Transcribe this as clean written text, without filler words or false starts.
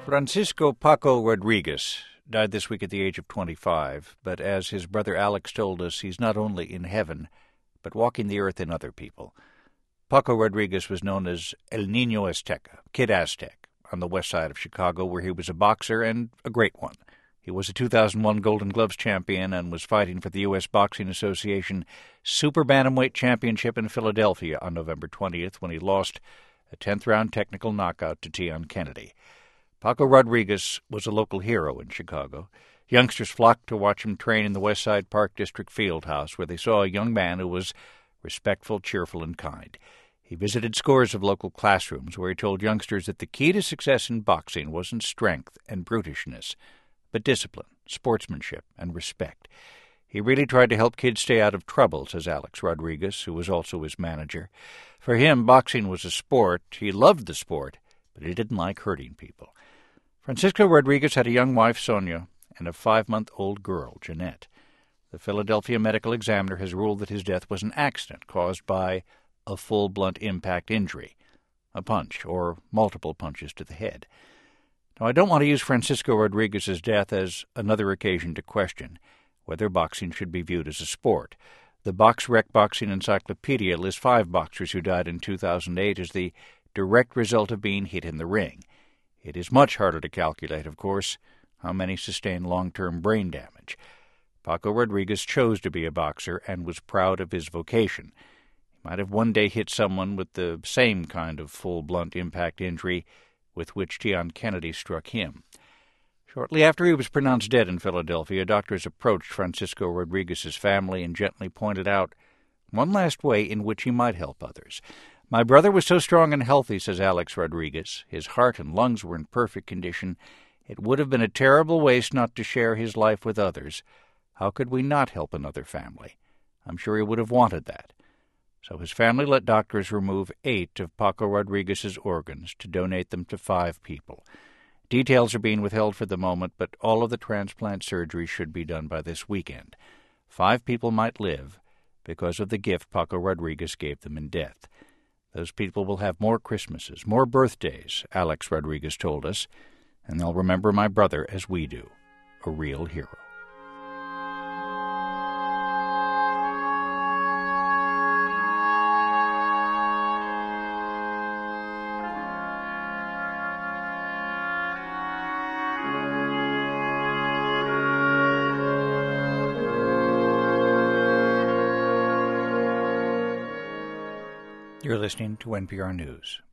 Francisco Paco Rodriguez died this week at the age of 25, but as his brother Alex told us, he's not only in heaven, but walking the earth in other people. Paco Rodriguez was known as El Niño Azteca, Kid Aztec, on the west side of Chicago, where he was a boxer and a great one. He was a 2001 Golden Gloves champion and was fighting for the U.S. Boxing Association Super Bantamweight Championship in Philadelphia on November 20th when he lost a 10th-round technical knockout to Tian Kennedy. Paco Rodriguez was a local hero in Chicago. Youngsters flocked to watch him train in the West Side Park District Fieldhouse, where they saw a young man who was respectful, cheerful, and kind. He visited scores of local classrooms where he told youngsters that the key to success in boxing wasn't strength and brutishness, but discipline, sportsmanship, and respect. He really tried to help kids stay out of trouble, says Alex Rodriguez, who was also his manager. For him, boxing was a sport. He loved the sport, but he didn't like hurting people. Francisco Rodriguez had a young wife, Sonia, and a 5-month-old girl, Jeanette. The Philadelphia Medical Examiner has ruled that his death was an accident caused by a full blunt impact injury, a punch or multiple punches to the head. Now, I don't want to use Francisco Rodriguez's death as another occasion to question whether boxing should be viewed as a sport. The BoxRec Boxing Encyclopedia lists 5 boxers who died in 2008 as the direct result of being hit in the ring. It is much harder to calculate, of course, how many sustained long-term brain damage. Paco Rodriguez chose to be a boxer and was proud of his vocation. He might have one day hit someone with the same kind of full blunt impact injury with which Tian Kennedy struck him. Shortly after he was pronounced dead in Philadelphia, doctors approached Francisco Rodriguez's family and gently pointed out one last way in which he might help others. "My brother was so strong and healthy," says Alex Rodriguez. "His heart and lungs were in perfect condition. It would have been a terrible waste not to share his life with others. How could we not help another family? I'm sure he would have wanted that." So his family let doctors remove 8 of Paco Rodriguez's organs to donate them to 5 people. Details are being withheld for the moment, but all of the transplant surgery should be done by this weekend. 5 people might live because of the gift Paco Rodriguez gave them in death. Those people will have more Christmases, more birthdays, Alex Rodriguez told us, and they'll remember my brother as we do, a real hero. You're listening to NPR News.